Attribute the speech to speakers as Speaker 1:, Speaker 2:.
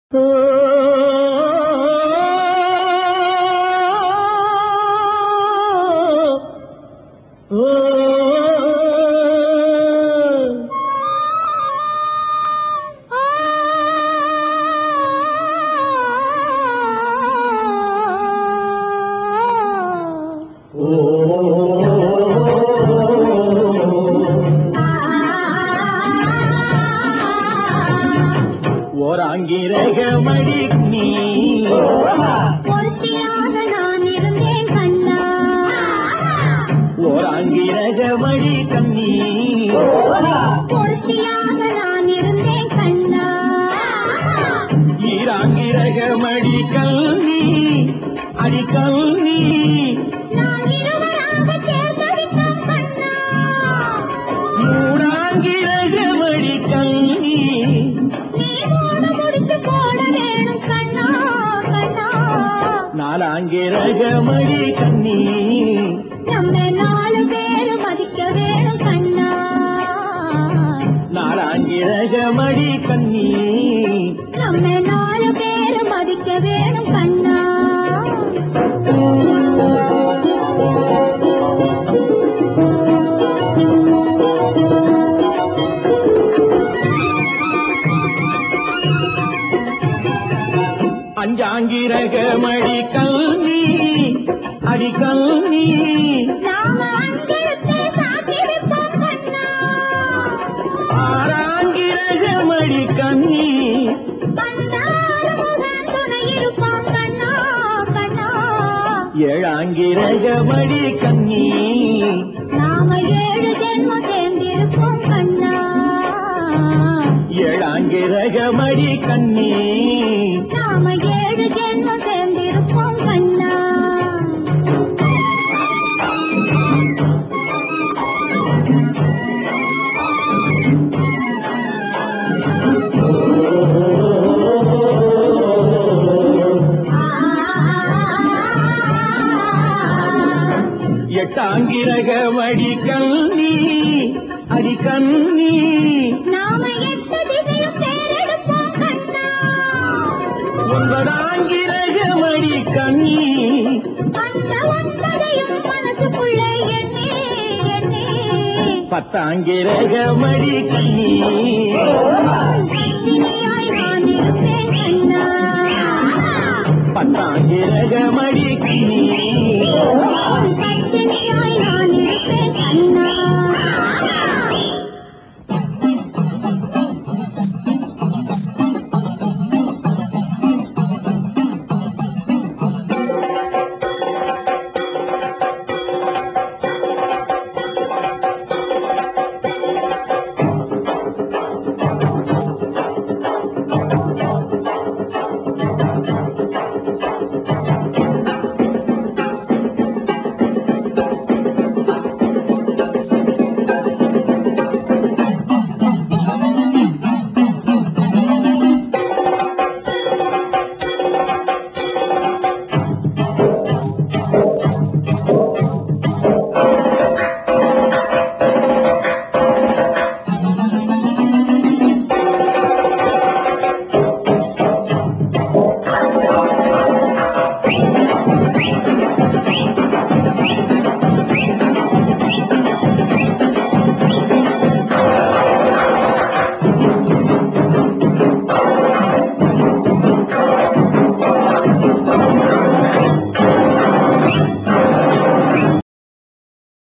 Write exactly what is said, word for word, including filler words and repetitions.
Speaker 1: ஓராங்கிரகமடி நீ
Speaker 2: பொறுத்தியாக நான் இருந்தேன் கண்ணா.
Speaker 1: ஓராங்கிரகமடி கண்ணி
Speaker 2: பொறுத்தியாக நான் இருந்தேன் கண்ணா.
Speaker 1: ஈராங்கிரகமடி கல்வி அடி கல்வி
Speaker 2: நான் இருவராக சேர்ந்தடித்தோம் கண்ணா.
Speaker 1: மூடாங்கிரகமடி கல்வி
Speaker 2: நீ மூணு முடிச்சு போட வேணும் கண்ணா கண்ணா.
Speaker 1: நாலாங்கிரகமடி கண்ணி
Speaker 2: நம்ம நாலு பேரு மதிக்க வேணும் கண்ணா.
Speaker 1: நாலாங்கிரகமடி கண்ணி
Speaker 2: நம்ம நாலு பேரு மதிக்க வேணும் கண்ணா.
Speaker 1: அஞ்சாங்கிரகமடி கல்வி அடி கல்வி
Speaker 2: நாம அஞ்சலத்தை சாத்திருப்போம் கண்ணா.
Speaker 1: ஆறாங்கிரகமடி கண்ணி
Speaker 2: வந்தாலும் முகம் துணை இருப்போம் கண்ணா கண்ணா.
Speaker 1: ஏழாங்கிரகமடி கண்ணி
Speaker 2: நாம ஏழு ஜென்மம் சேர்ந்திருப்போம் கண்ணா.
Speaker 1: ஏழாங்கிரகமடி கண்ணி
Speaker 2: நாம ஏழு ஜென்மம் சேர்ந்திருப்போம் கண்ணா.
Speaker 1: எட்டாங்கிரகமடி கண்ணி அடி கண்ணி
Speaker 2: நாம எட்டு திசையும் தேர்ந்தெடுப்போம் கண்ணா.
Speaker 1: ஒன்பதாங்கிரகமடி கண்ணி
Speaker 2: அந்த ஒன்பதையும் மனசுக்குள்ளே எண்ணி எண்ணி
Speaker 1: பத்தாங்கிரகமடி கண்ணி
Speaker 2: கண்ணினியாய் நான் இருப்பேன் கண்ணா.
Speaker 1: பத்தாங்கிரகமடி கண்ணி